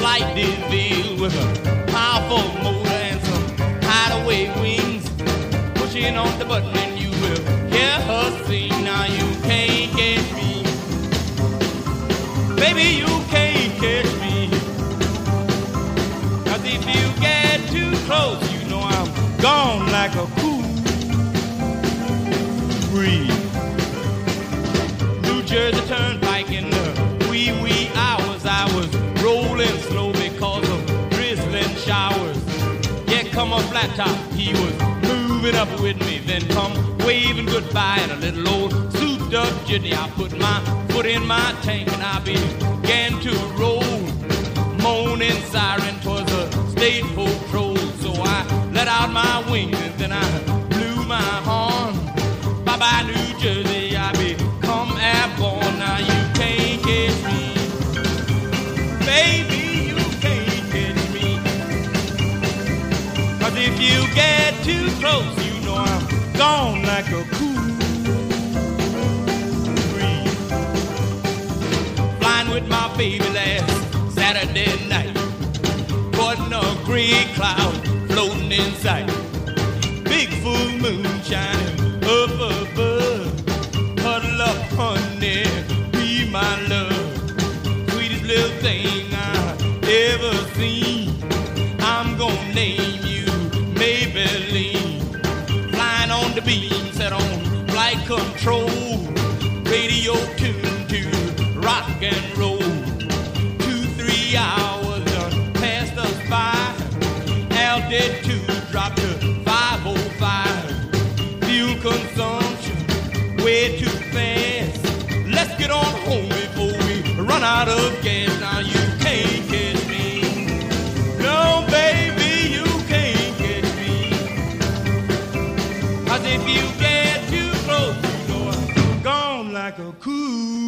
flight is veiled with a powerful motor and some hideaway wings. Pushing on the button and you will hear her sing. Now you can't catch me, baby, you can't catch me. 'Cause if you get too close, you know I'm gone like a cool breeze. New Jersey Turnpike in the wee hours, I was rolling slow because of drizzling showers. Yeah, come a flat top, he was moving up with me, then come waving goodbye in a little old souped up jitney. I put my foot in my tank and I began to roll. Moaning siren, 'twas a state patrol. So I let out my wings and then I blew my horn. Bye-bye New Jersey, I become airborne. Now you can't catch me, baby, you can't catch me. 'Cause if you get too close, you know I'm gone like a cool breeze. Flying with my baby last Saturday night, caught in a gray cloud floating in sight. Big full moon shining up above. Huddle up, honey, be my love. Sweetest little thing I've ever seen. I'm gonna name you Maybelline. Flying on the beam, set on flight control. Radio tuned to rock and roll. 2-3 hours passed us by. Altitude dropped to 505. Fuel consumption way too fast. Let's get on home before we run out of gas. Now you can't catch me, no baby, you can't catch me. 'Cause if you get too close, you know I'm gone like a cool